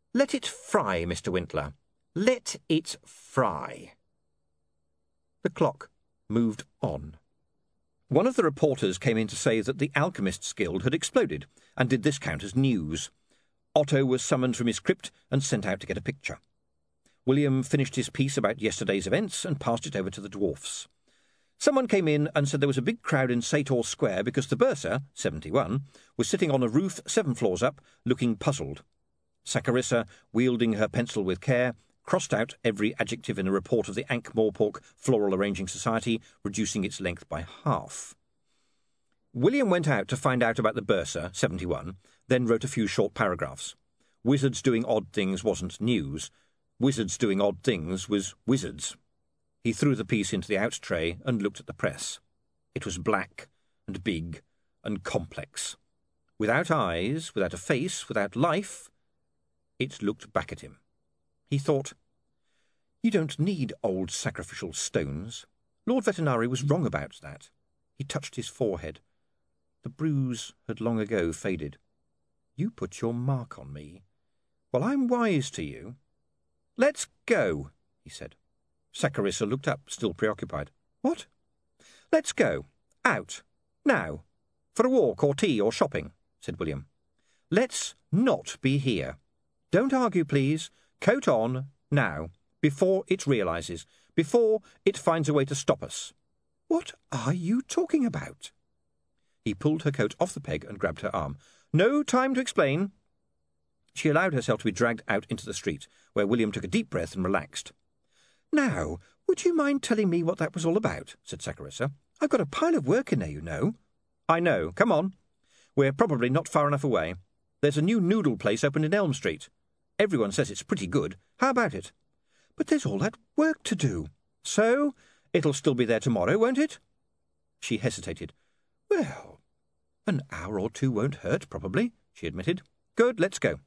Let it fry, Mr. Wintler. Let it fry. The clock moved on. One of the reporters came in to say that the Alchemists' Guild had exploded, and did this count as news? Otto was summoned from his crypt and sent out to get a picture. William finished his piece about yesterday's events and passed it over to the dwarfs. Someone came in and said there was a big crowd in Sator Square because the Bursar, 71, was sitting on a roof 7 floors up, looking puzzled. Saccharissa, wielding her pencil with care, crossed out every adjective in a report of the Ankh-Morpork Floral Arranging Society, reducing its length by half. William went out to find out about the Bursar, 71, then wrote a few short paragraphs. Wizards doing odd things wasn't news. Wizards doing odd things was wizards. He threw the piece into the out tray and looked at the press. It was black and big and complex. Without eyes, without a face, without life, it looked back at him. He thought, "You don't need old sacrificial stones. Lord Vetinari was wrong about that." He touched his forehead. The bruise had long ago faded. "You put your mark on me. Well, I'm wise to you." "Let's go," he said. Saccharissa looked up, still preoccupied. "What?" "Let's go. Out. Now. For a walk or tea or shopping," said William. "Let's not be here. Don't argue, please. Coat on, now, before it realises, before it finds a way to stop us." "What are you talking about?" He pulled her coat off the peg and grabbed her arm. "No time to explain." She allowed herself to be dragged out into the street, where William took a deep breath and relaxed. "Now, would you mind telling me what that was all about?" said Saccharissa. "I've got a pile of work in there, you know." "I know. Come on. We're probably not far enough away. There's a new noodle place opened in Elm Street. Everyone says it's pretty good. How about it?" "But there's all that work to do." "So? It'll still be there tomorrow, won't it?" She hesitated. "Well, an hour or two won't hurt, probably," she admitted. "Good, let's go."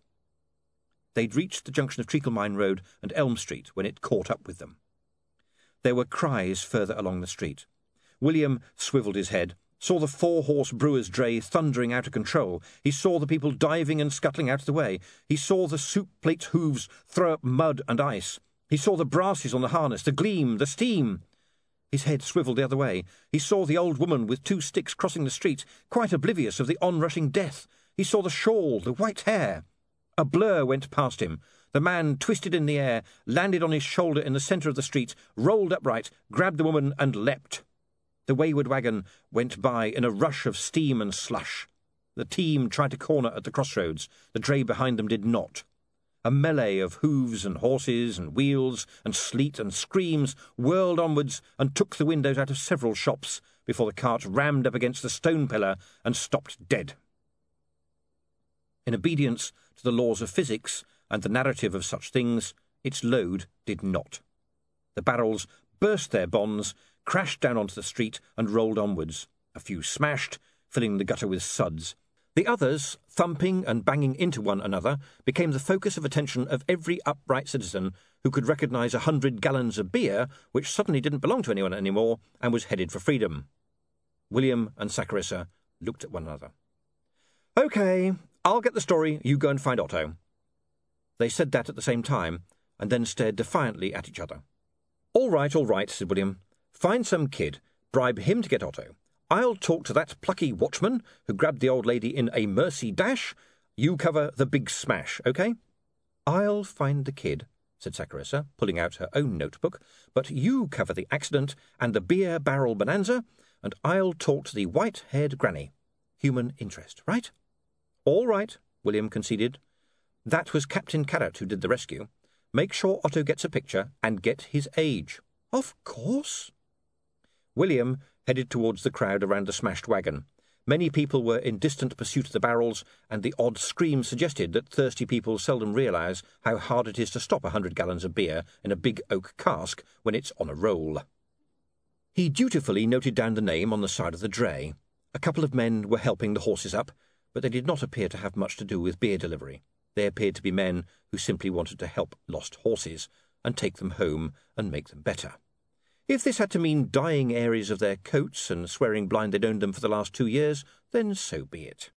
They'd reached the junction of Treacle-Mine Road and Elm Street when it caught up with them. There were cries further along the street. William swivelled his head, saw the 4-horse brewer's dray thundering out of control. He saw the people diving and scuttling out of the way. He saw the soup plate's hooves throw up mud and ice. He saw the brasses on the harness, the gleam, the steam. His head swivelled the other way. He saw the old woman with 2 sticks crossing the street, quite oblivious of the onrushing death. He saw the shawl, the white hair. A blur went past him. The man twisted in the air, landed on his shoulder in the centre of the street, rolled upright, grabbed the woman and leapt. The wayward wagon went by in a rush of steam and slush. The team tried to corner at the crossroads. The dray behind them did not. A melee of hooves and horses and wheels and sleet and screams whirled onwards and took the windows out of several shops before the cart rammed up against the stone pillar and stopped dead. In obedience to the laws of physics and the narrative of such things, its load did not. The barrels burst their bonds, crashed down onto the street and rolled onwards. A few smashed, filling the gutter with suds. The others, thumping and banging into one another, became the focus of attention of every upright citizen who could recognise 100 gallons of beer, which suddenly didn't belong to anyone anymore and was headed for freedom. William and Saccharissa looked at one another. "OK, I'll get the story, you go and find Otto." They said that at the same time, and then stared defiantly at each other. All right, said William. "Find some kid, bribe him to get Otto. I'll talk to that plucky watchman who grabbed the old lady in a mercy dash. You cover the big smash, OK?" "I'll find the kid," said Saccharissa, pulling out her own notebook, "but you cover the accident and the beer barrel bonanza, and I'll talk to the white-haired granny. Human interest, right?" "All right," William conceded. "That was Captain Carrot who did the rescue. Make sure Otto gets a picture and get his age." "Of course." William headed towards the crowd around the smashed wagon. Many people were in distant pursuit of the barrels, and the odd scream suggested that thirsty people seldom realise how hard it is to stop 100 gallons of beer in a big oak cask when it's on a roll. He dutifully noted down the name on the side of the dray. A couple of men were helping the horses up, but they did not appear to have much to do with beer delivery. They appeared to be men who simply wanted to help lost horses and take them home and make them better. If this had to mean dyeing areas of their coats and swearing blind they'd owned them for the last 2 years, then so be it.